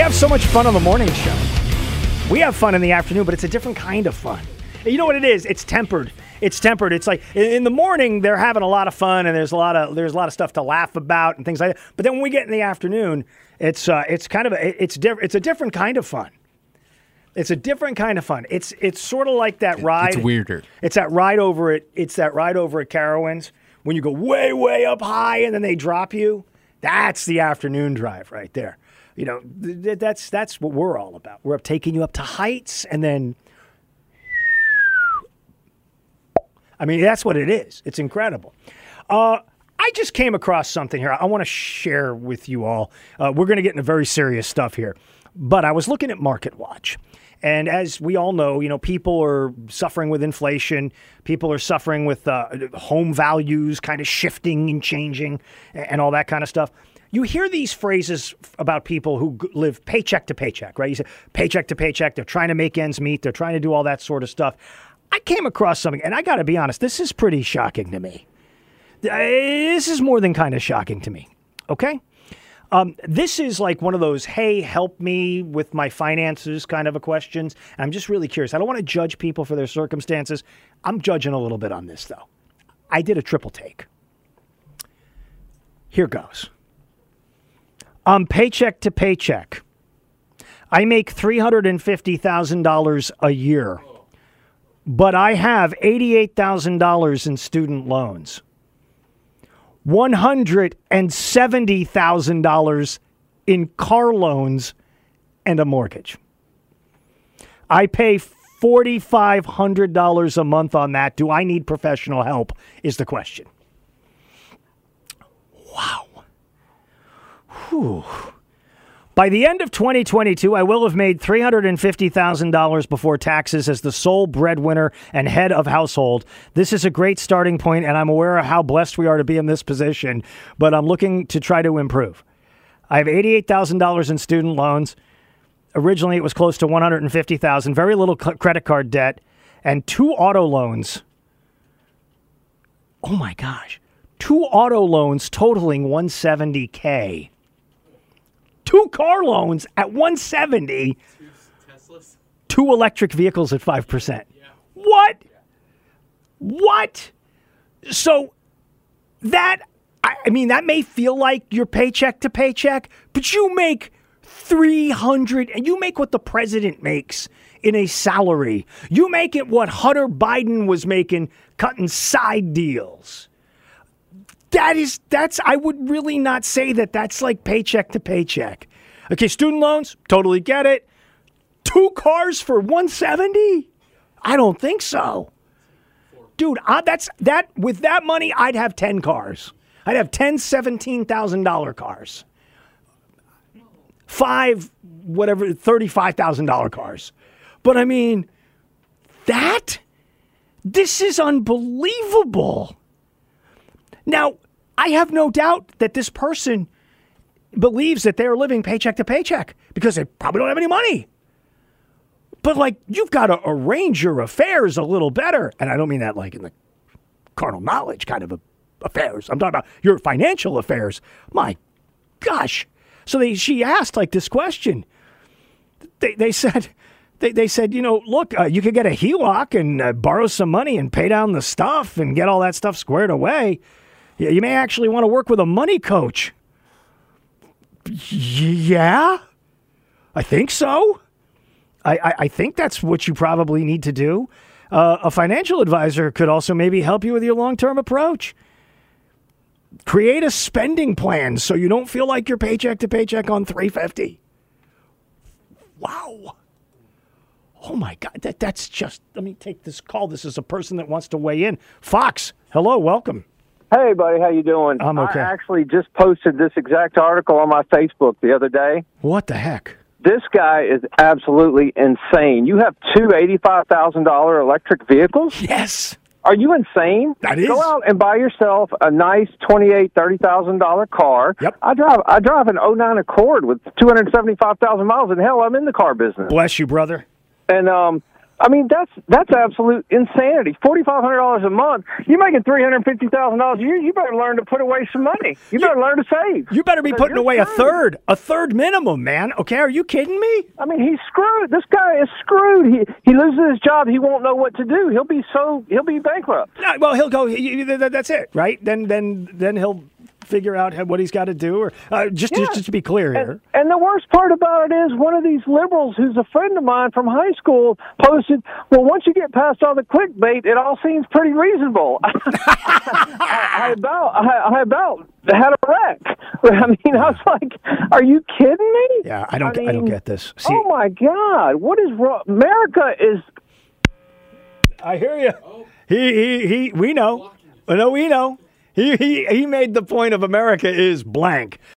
have so much fun on the morning show. We have fun in the afternoon, but it's a different kind of fun. You know what it is? It's tempered. It's like in the morning they're having a lot of fun and there's a lot of stuff to laugh about and things like that. But then when we get in the afternoon, it's a different kind of fun. It's a different kind of fun. It's sort of like that ride. It's weirder. It's that ride over at Carowinds when you go way, way up high and then they drop you. That's the afternoon drive right there. You know, that's what we're all about. We're taking you up to heights and then, I mean, that's what it is. It's incredible. I just came across something here I want to share with you all. We're going to get into very serious stuff here. But I was looking at MarketWatch. And as we all know, you know, people are suffering with inflation. People are suffering with home values kind of shifting and changing and all that kind of stuff. You hear these phrases about people who live paycheck to paycheck, right? You say paycheck to paycheck. They're trying to make ends meet. They're trying to do all that sort of stuff. I came across something, and I got to be honest, this is pretty shocking to me. This is more than kind of shocking to me, okay? This is like one of those, hey, help me with my finances kind of a questions. And I'm just really curious. I don't want to judge people for their circumstances. I'm judging a little bit on this, though. I did a triple take. Here goes. Paycheck to paycheck. I make $350,000 a year, but I have $88,000 in student loans. $170,000 in car loans and a mortgage. I pay $4,500 a month on that. Do I need professional help is the question. Wow. Whew. By the end of 2022, I will have made $350,000 before taxes as the sole breadwinner and head of household. This is a great starting point, and I'm aware of how blessed we are to be in this position, but I'm looking to try to improve. I have $88,000 in student loans. Originally, it was close to $150,000, very little credit card debt, and 2 auto loans. Oh, my gosh. 2 auto loans totaling $170K. 2 car loans at $170. 2 Teslas. 2 electric vehicles at 5%. Yeah. What? Yeah. What? So that, I mean, that may feel like your paycheck to paycheck, but you make $300, and you make what the president makes in a salary. You make it what Hunter Biden was making cutting side deals. I would really not say that that's like paycheck to paycheck. Okay, student loans, totally get it. 2 cars for $170? I don't think so. Dude, with that money, I'd have 10 cars. I'd have 10 $17,000 cars. 5, whatever, $35,000 cars. But I mean, this is unbelievable. Now, I have no doubt that this person believes that they're living paycheck to paycheck because they probably don't have any money. But, like, you've got to arrange your affairs a little better. And I don't mean that, like, in the carnal knowledge kind of affairs. I'm talking about your financial affairs. My gosh. So she asked, like, this question. They said, you know, look, you could get a HELOC and borrow some money and pay down the stuff and get all that stuff squared away. You may actually want to work with a money coach. Yeah, I think so. I think that's what you probably need to do. A financial advisor could also maybe help you with your long-term approach. Create a spending plan so you don't feel like you're paycheck to paycheck on $350. Wow. Oh, my God. That's just, let me take this call. This is a person that wants to weigh in. Fox, hello, welcome. Hey, buddy, how you doing? I'm okay. I actually just posted this exact article on my Facebook the other day. What the heck? This guy is absolutely insane. You have 2 $85,000 electric vehicles? Yes. Are you insane? That is. Go out and buy yourself a nice $28,000-$30,000 car. Yep. I drive an '09 Accord with 275,000 miles, and hell, I'm in the car business. Bless you, brother. And I mean, that's absolute insanity. $4,500 a month. You're making $350,000 a year. You better learn to put away some money. You better learn to save. You better be putting away a third minimum, man. Okay, are you kidding me? I mean, he's screwed. This guy is screwed. He loses his job. He won't know what to do. He'll be bankrupt. Well, he'll go. That's it, right? Then he'll figure out what he's got to do, or just to be clear here. And the worst part about it is one of these liberals who's a friend of mine from high school posted, well, once you get past all the clickbait, it all seems pretty reasonable. I about had a wreck. I mean, I was like, are you kidding me? Yeah, I don't get this. See, oh, my God. What is wrong? America is... I hear you. We know. No, we know. He made the point of America is blank.